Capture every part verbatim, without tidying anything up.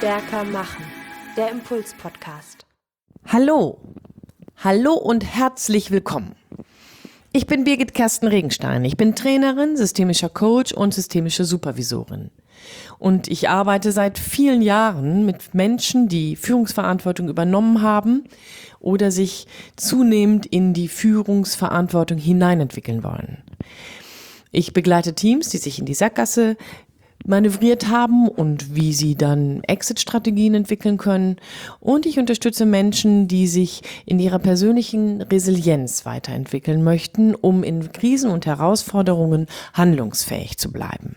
Stärker machen, der Impuls-Podcast. Hallo, hallo und herzlich willkommen. Ich bin Birgit Kersten Regenstein. Ich bin Trainerin, systemischer Coach und systemische Supervisorin. Und ich arbeite seit vielen Jahren mit Menschen, die Führungsverantwortung übernommen haben oder sich zunehmend in die Führungsverantwortung hineinentwickeln wollen. Ich begleite Teams, die sich in die Sackgasse manövriert haben und wie sie dann Exit-Strategien entwickeln können. Und ich unterstütze Menschen, die sich in ihrer persönlichen Resilienz weiterentwickeln möchten, um in Krisen und Herausforderungen handlungsfähig zu bleiben.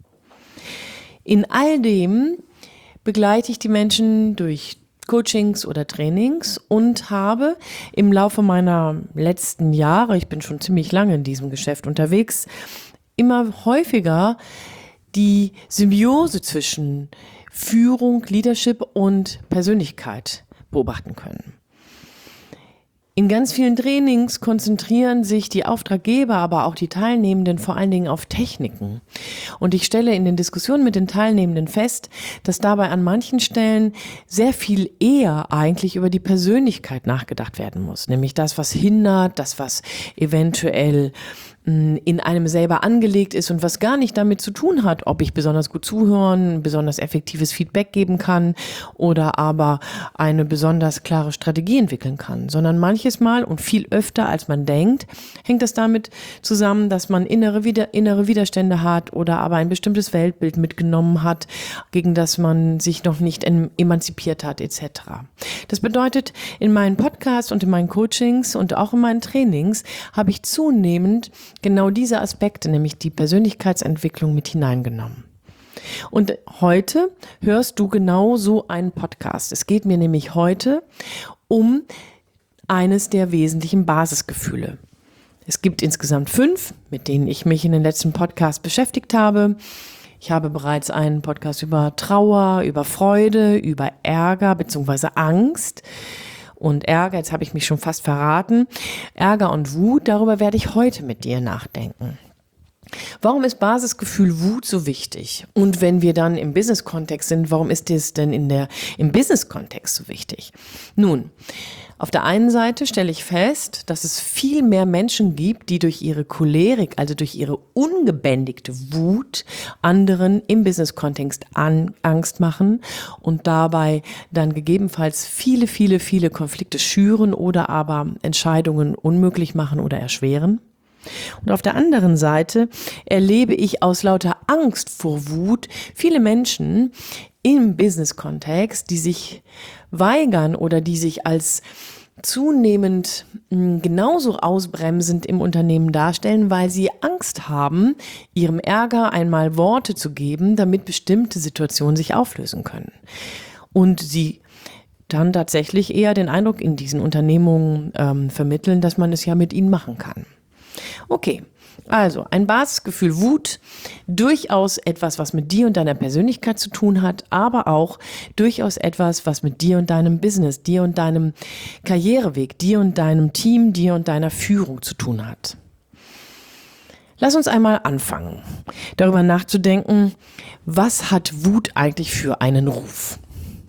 In all dem begleite ich die Menschen durch Coachings oder Trainings und habe im Laufe meiner letzten Jahre, ich bin schon ziemlich lange in diesem Geschäft unterwegs, immer häufiger die Symbiose zwischen Führung, Leadership und Persönlichkeit beobachten können. In ganz vielen Trainings konzentrieren sich die Auftraggeber, aber auch die Teilnehmenden vor allen Dingen auf Techniken. Und ich stelle in den Diskussionen mit den Teilnehmenden fest, dass dabei an manchen Stellen sehr viel eher eigentlich über die Persönlichkeit nachgedacht werden muss. Nämlich das, was hindert, das, was eventuell in einem selber angelegt ist und was gar nicht damit zu tun hat, ob ich besonders gut zuhören, besonders effektives Feedback geben kann oder aber eine besonders klare Strategie entwickeln kann, sondern manches Mal und viel öfter als man denkt, hängt das damit zusammen, dass man innere, Wider- innere Widerstände hat oder aber ein bestimmtes Weltbild mitgenommen hat, gegen das man sich noch nicht em- emanzipiert hat et cetera. Das bedeutet, in meinen Podcasts und in meinen Coachings und auch in meinen Trainings habe ich zunehmend genau diese Aspekte, nämlich die Persönlichkeitsentwicklung, mit hineingenommen. Und heute hörst du genau so einen Podcast. Es geht mir nämlich heute um eines der wesentlichen Basisgefühle. Es gibt insgesamt fünf, mit denen ich mich in den letzten Podcasts beschäftigt habe. Ich habe bereits einen Podcast über Trauer, über Freude, über Ärger bzw. Angst und Ärger, jetzt habe ich mich schon fast verraten, Ärger und Wut, darüber werde ich heute mit dir nachdenken. Warum ist Basisgefühl Wut so wichtig? Und wenn wir dann im Business-Kontext sind, warum ist es denn in der, im Business-Kontext so wichtig? Nun, auf der einen Seite stelle ich fest, dass es viel mehr Menschen gibt, die durch ihre Cholerik, also durch ihre ungebändigte Wut, anderen im Business-Kontext an, Angst machen und dabei dann gegebenenfalls viele, viele, viele Konflikte schüren oder aber Entscheidungen unmöglich machen oder erschweren. Und auf der anderen Seite erlebe ich aus lauter Angst vor Wut viele Menschen im Business-Kontext, die sich weigern oder die sich als zunehmend mh, genauso ausbremsend im Unternehmen darstellen, weil sie Angst haben, ihrem Ärger einmal Worte zu geben, damit bestimmte Situationen sich auflösen können. Und sie dann tatsächlich eher den Eindruck in diesen Unternehmungen ähm, vermitteln, dass man es ja mit ihnen machen kann. Okay, also ein Basisgefühl Wut, durchaus etwas, was mit dir und deiner Persönlichkeit zu tun hat, aber auch durchaus etwas, was mit dir und deinem Business, dir und deinem Karriereweg, dir und deinem Team, dir und deiner Führung zu tun hat. Lass uns einmal anfangen, darüber nachzudenken, was hat Wut eigentlich für einen Ruf?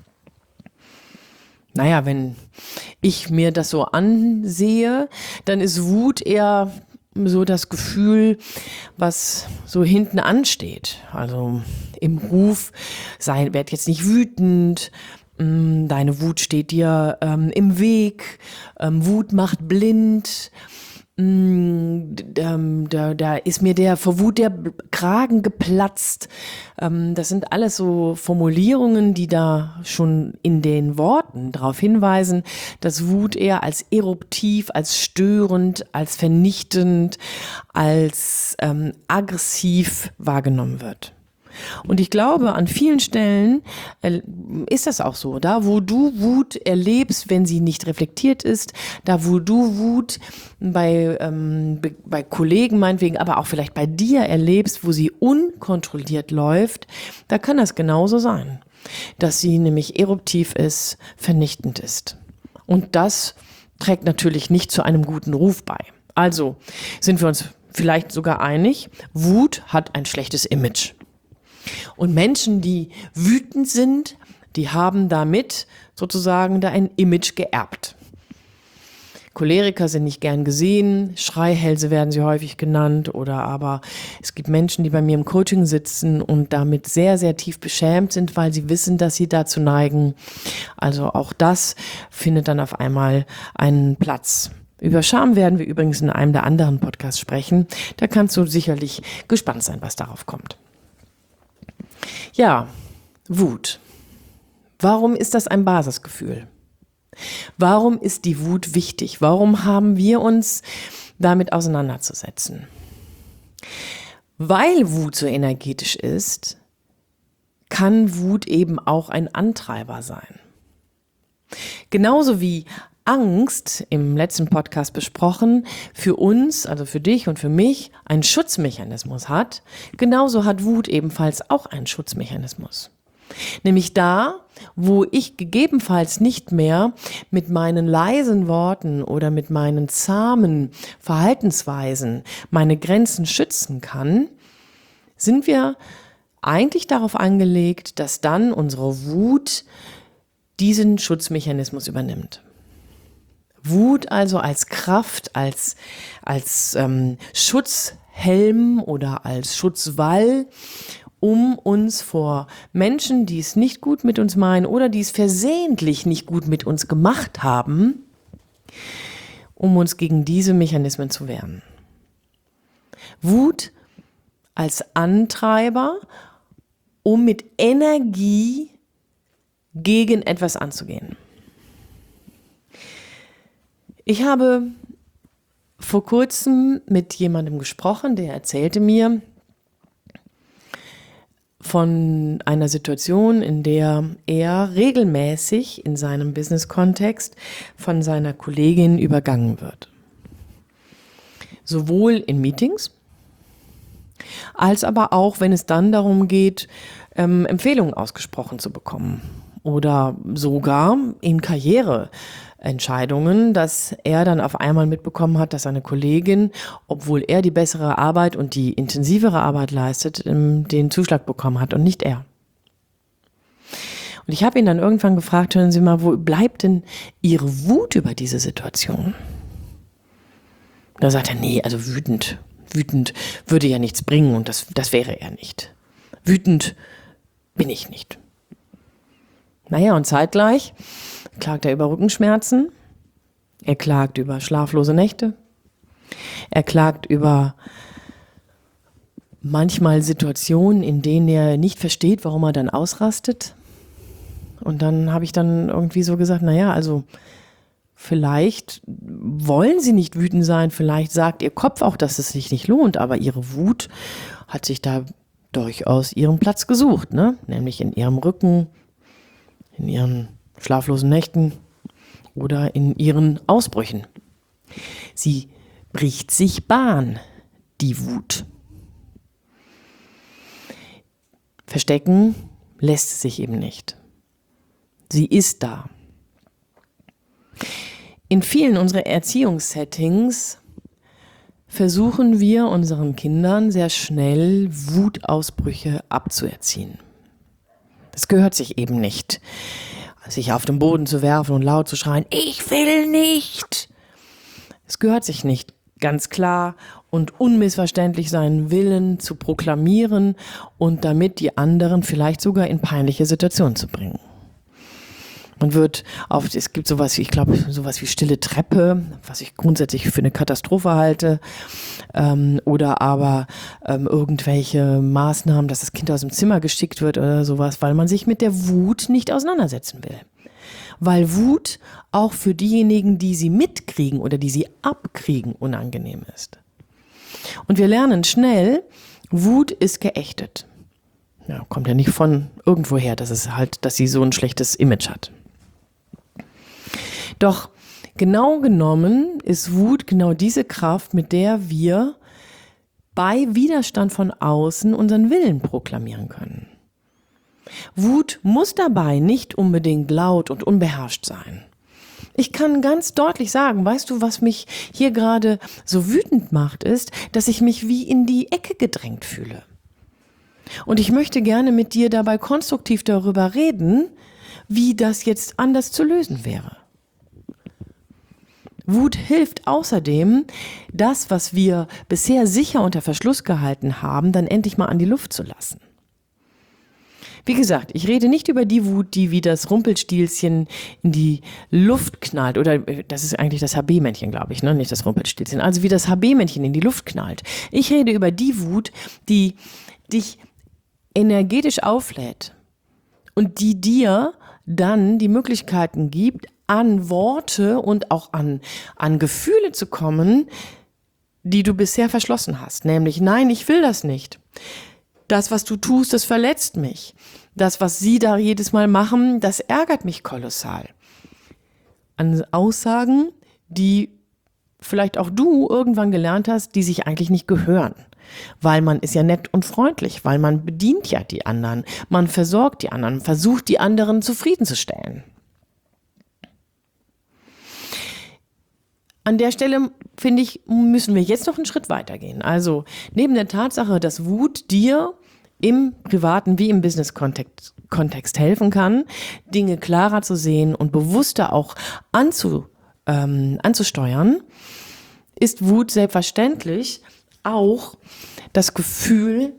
Naja, wenn ich mir das so ansehe, dann ist Wut eher so das Gefühl, was so hinten ansteht. Also im Ruf, sei, werd jetzt nicht wütend, deine Wut steht dir ähm, im Weg, ähm, Wut macht blind, Da, da ist mir der vor Wut der Kragen geplatzt. Das sind alles so Formulierungen, die da schon in den Worten darauf hinweisen, dass Wut eher als eruptiv, als störend, als vernichtend, als ähm, aggressiv wahrgenommen wird. Und ich glaube, an vielen Stellen äh, ist das auch so. Da, wo du Wut erlebst, wenn sie nicht reflektiert ist, da, wo du Wut bei, ähm, bei Kollegen meinetwegen, aber auch vielleicht bei dir erlebst, wo sie unkontrolliert läuft, da kann das genauso sein, dass sie nämlich eruptiv ist, vernichtend ist. Und das trägt natürlich nicht zu einem guten Ruf bei. Also sind wir uns vielleicht sogar einig, Wut hat ein schlechtes Image. Und Menschen, die wütend sind, die haben damit sozusagen da ein Image geerbt. Choleriker sind nicht gern gesehen, Schreihälse werden sie häufig genannt, oder aber es gibt Menschen, die bei mir im Coaching sitzen und damit sehr, sehr tief beschämt sind, weil sie wissen, dass sie dazu neigen. Also auch das findet dann auf einmal einen Platz. Über Scham werden wir übrigens in einem der anderen Podcasts sprechen. Da kannst du sicherlich gespannt sein, was darauf kommt. Ja, Wut. Warum ist das ein Basisgefühl? Warum ist die Wut wichtig? Warum haben wir uns damit auseinanderzusetzen? Weil Wut so energetisch ist, kann Wut eben auch ein Antreiber sein. Genauso wie Angst, im letzten Podcast besprochen, für uns, also für dich und für mich, einen Schutzmechanismus hat, genauso hat Wut ebenfalls auch einen Schutzmechanismus. Nämlich da, wo ich gegebenenfalls nicht mehr mit meinen leisen Worten oder mit meinen zahmen Verhaltensweisen meine Grenzen schützen kann, sind wir eigentlich darauf angelegt, dass dann unsere Wut diesen Schutzmechanismus übernimmt. Wut also als Kraft, als, als ähm, Schutzhelm oder als Schutzwall, um uns vor Menschen, die es nicht gut mit uns meinen oder die es versehentlich nicht gut mit uns gemacht haben, um uns gegen diese Mechanismen zu wehren. Wut als Antreiber, um mit Energie gegen etwas anzugehen. Ich habe vor kurzem mit jemandem gesprochen, der erzählte mir von einer Situation, in der er regelmäßig in seinem Business-Kontext von seiner Kollegin übergangen wird. Sowohl in Meetings, als aber auch, wenn es dann darum geht, ähm, Empfehlungen ausgesprochen zu bekommen. Oder sogar in Karriereentscheidungen, dass er dann auf einmal mitbekommen hat, dass seine Kollegin, obwohl er die bessere Arbeit und die intensivere Arbeit leistet, den Zuschlag bekommen hat und nicht er. Und ich habe ihn dann irgendwann gefragt, hören Sie mal, wo bleibt denn Ihre Wut über diese Situation? Da sagt er, nee, also wütend. Wütend würde ja nichts bringen und das, das wäre er nicht. Wütend bin ich nicht. Naja, und zeitgleich klagt er über Rückenschmerzen, er klagt über schlaflose Nächte, er klagt über manchmal Situationen, in denen er nicht versteht, warum er dann ausrastet. Und dann habe ich dann irgendwie so gesagt, naja, also vielleicht wollen Sie nicht wütend sein, vielleicht sagt Ihr Kopf auch, dass es sich nicht lohnt, aber Ihre Wut hat sich da durchaus ihren Platz gesucht, ne? Nämlich in Ihrem Rücken, in Ihren schlaflosen Nächten oder in Ihren Ausbrüchen. Sie bricht sich Bahn, die Wut. Verstecken lässt sie sich eben nicht. Sie ist da. In vielen unserer Erziehungssettings versuchen wir unseren Kindern sehr schnell Wutausbrüche abzuerziehen. Das gehört sich eben nicht, sich auf den Boden zu werfen und laut zu schreien, ich will nicht. Es gehört sich nicht, ganz klar und unmissverständlich seinen Willen zu proklamieren und damit die anderen vielleicht sogar in peinliche Situationen zu bringen. Man wird auf, es gibt sowas wie, ich glaube, sowas wie stille Treppe, was ich grundsätzlich für eine Katastrophe halte, ähm, oder aber ähm, irgendwelche Maßnahmen, dass das Kind aus dem Zimmer geschickt wird oder sowas, weil man sich mit der Wut nicht auseinandersetzen will. Weil Wut auch für diejenigen, die sie mitkriegen oder die sie abkriegen, unangenehm ist. Und wir lernen schnell, Wut ist geächtet. Ja, kommt ja nicht von irgendwoher, dass es halt, dass sie so ein schlechtes Image hat. Doch genau genommen ist Wut genau diese Kraft, mit der wir bei Widerstand von außen unseren Willen proklamieren können. Wut muss dabei nicht unbedingt laut und unbeherrscht sein. Ich kann ganz deutlich sagen, weißt du, was mich hier gerade so wütend macht, ist, dass ich mich wie in die Ecke gedrängt fühle. Und ich möchte gerne mit dir dabei konstruktiv darüber reden, wie das jetzt anders zu lösen wäre. Wut hilft außerdem, das, was wir bisher sicher unter Verschluss gehalten haben, dann endlich mal an die Luft zu lassen. Wie gesagt, ich rede nicht über die Wut, die wie das Rumpelstilzchen in die Luft knallt. Oder das ist eigentlich das H B-Männchen, glaube ich, ne? Nicht das Rumpelstilzchen. Also wie das H B-Männchen in die Luft knallt. Ich rede über die Wut, die dich energetisch auflädt und die dir dann die Möglichkeiten gibt, an Worte und auch an, an Gefühle zu kommen, die du bisher verschlossen hast. Nämlich, nein, ich will das nicht. Das, was du tust, das verletzt mich. Das, was sie da jedes Mal machen, das ärgert mich kolossal. An Aussagen, die vielleicht auch du irgendwann gelernt hast, die sich eigentlich nicht gehören. Weil man ist ja nett und freundlich, weil man bedient ja die anderen, man versorgt die anderen, versucht die anderen zufriedenzustellen. An der Stelle, finde ich, müssen wir jetzt noch einen Schritt weitergehen. Also neben der Tatsache, dass Wut dir im privaten wie im Business-Kontext Kontext helfen kann, Dinge klarer zu sehen und bewusster auch anzu, ähm, anzusteuern, ist Wut selbstverständlich auch das Gefühl,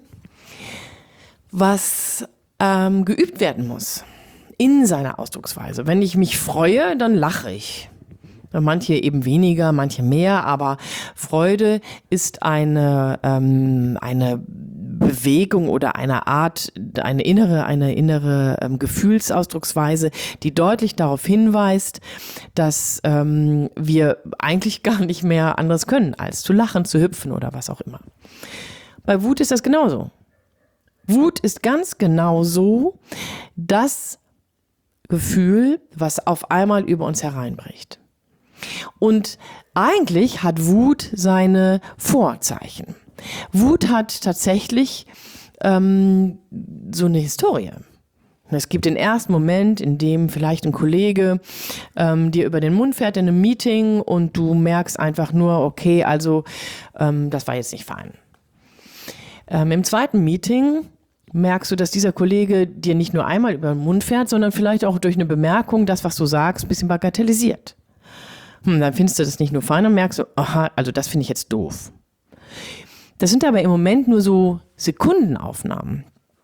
was ähm, geübt werden muss in seiner Ausdrucksweise. Wenn ich mich freue, dann lache ich. Manche eben weniger, manche mehr, aber Freude ist eine ähm, eine Bewegung oder eine Art, eine innere, eine innere ähm, Gefühlsausdrucksweise, die deutlich darauf hinweist, dass ähm, wir eigentlich gar nicht mehr anderes können, als zu lachen, zu hüpfen oder was auch immer. Bei Wut ist das genauso. Wut ist ganz genauso das Gefühl, was auf einmal über uns hereinbricht. Und eigentlich hat Wut seine Vorzeichen. Wut hat tatsächlich ähm, so eine Historie. Es gibt den ersten Moment, in dem vielleicht ein Kollege ähm, dir über den Mund fährt in einem Meeting und du merkst einfach nur, okay, also ähm, das war jetzt nicht fein. Ähm, im zweiten Meeting merkst du, dass dieser Kollege dir nicht nur einmal über den Mund fährt, sondern vielleicht auch durch eine Bemerkung das, was du sagst, ein bisschen bagatellisiert. Hm, dann findest du das nicht nur fein und merkst du, aha, also das finde ich jetzt doof. Das sind aber im Moment nur so Sekundenaufnahmen.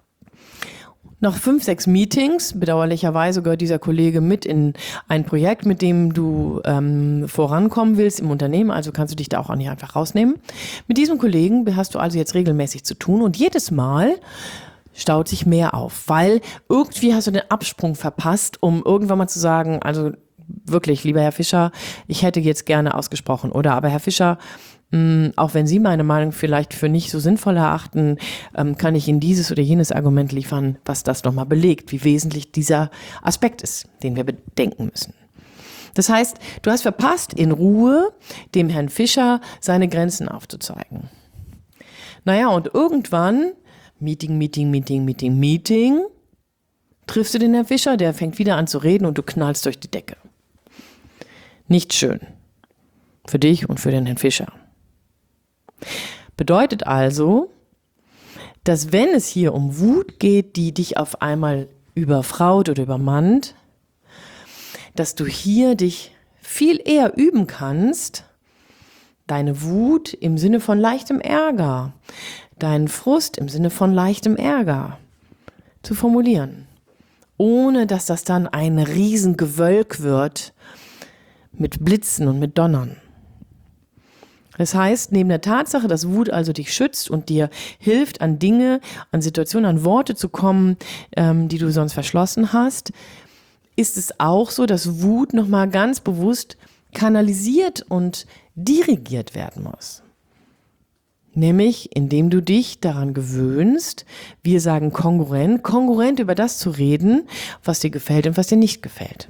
Nach fünf, sechs Meetings, bedauerlicherweise gehört dieser Kollege mit in ein Projekt, mit dem du ähm, vorankommen willst im Unternehmen, also kannst du dich da auch nicht einfach rausnehmen. Mit diesem Kollegen hast du also jetzt regelmäßig zu tun und jedes Mal staut sich mehr auf, weil irgendwie hast du den Absprung verpasst, um irgendwann mal zu sagen, also wirklich, lieber Herr Fischer, ich hätte jetzt gerne ausgesprochen. Oder aber Herr Fischer, mh, auch wenn Sie meine Meinung vielleicht für nicht so sinnvoll erachten, ähm, kann ich Ihnen dieses oder jenes Argument liefern, was das nochmal belegt, wie wesentlich dieser Aspekt ist, den wir bedenken müssen. Das heißt, du hast verpasst, in Ruhe dem Herrn Fischer seine Grenzen aufzuzeigen. Naja, und irgendwann, Meeting, Meeting, Meeting, Meeting, Meeting, triffst du den Herrn Fischer, der fängt wieder an zu reden und du knallst durch die Decke. Nicht schön. Für dich und für den Herrn Fischer. Bedeutet also, dass wenn es hier um Wut geht, die dich auf einmal überfraut oder übermannt, dass du hier dich viel eher üben kannst, deine Wut im Sinne von leichtem Ärger, deinen Frust im Sinne von leichtem Ärger zu formulieren. Ohne dass das dann ein Riesengewölk wird mit Blitzen und mit Donnern. Das heißt, neben der Tatsache, dass Wut also dich schützt und dir hilft, an Dinge, an Situationen, an Worte zu kommen, ähm, die du sonst verschlossen hast, ist es auch so, dass Wut nochmal ganz bewusst kanalisiert und dirigiert werden muss. Nämlich, indem du dich daran gewöhnst, wir sagen kongruent, kongruent über das zu reden, was dir gefällt und was dir nicht gefällt.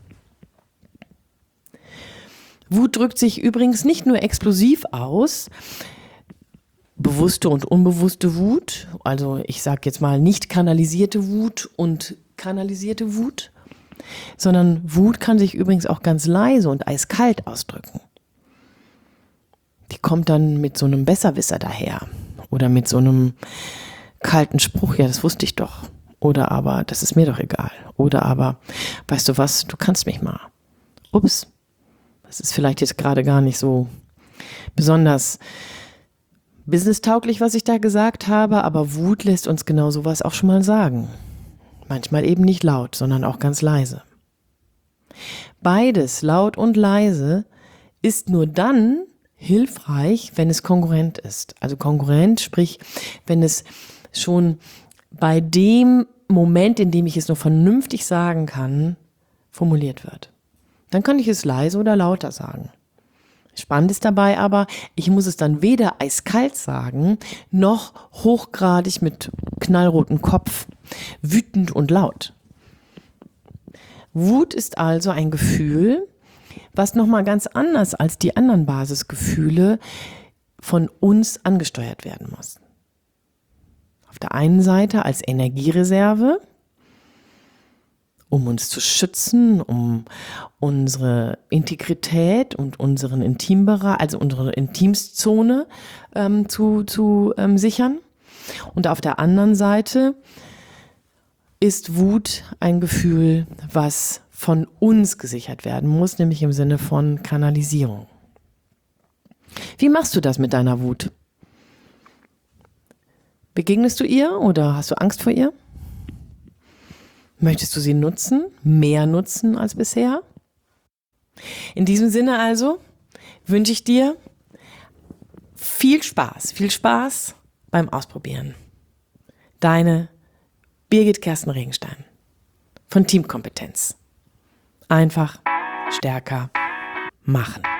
Wut drückt sich übrigens nicht nur explosiv aus, bewusste und unbewusste Wut, also ich sage jetzt mal nicht kanalisierte Wut und kanalisierte Wut, sondern Wut kann sich übrigens auch ganz leise und eiskalt ausdrücken. Die kommt dann mit so einem Besserwisser daher oder mit so einem kalten Spruch, ja, das wusste ich doch. Oder aber, das ist mir doch egal. Oder aber, weißt du was, du kannst mich mal. Ups, das ist vielleicht jetzt gerade gar nicht so besonders businesstauglich, was ich da gesagt habe, aber Wut lässt uns genau sowas auch schon mal sagen. Manchmal eben nicht laut, sondern auch ganz leise. Beides, laut und leise, ist nur dann hilfreich, wenn es kongruent ist. Also kongruent, sprich, wenn es schon bei dem Moment, in dem ich es nur vernünftig sagen kann, formuliert wird. Dann kann ich es leise oder lauter sagen. Spannend ist dabei aber, ich muss es dann weder eiskalt sagen, noch hochgradig mit knallrotem Kopf, wütend und laut. Wut ist also ein Gefühl, was nochmal ganz anders als die anderen Basisgefühle von uns angesteuert werden muss. Auf der einen Seite als Energiereserve, um uns zu schützen, um unsere Integrität und unseren Intimbereich, also unsere Intimszone ähm, zu, zu ähm, sichern. Und auf der anderen Seite ist Wut ein Gefühl, was von uns gesichert werden muss, nämlich im Sinne von Kanalisierung. Wie machst du das mit deiner Wut? Begegnest du ihr oder hast du Angst vor ihr? Möchtest du sie nutzen, mehr nutzen als bisher? In diesem Sinne also wünsche ich dir viel Spaß, viel Spaß beim Ausprobieren. Deine Birgit Kersten Regenstein von Teamkompetenz. Einfach stärker machen.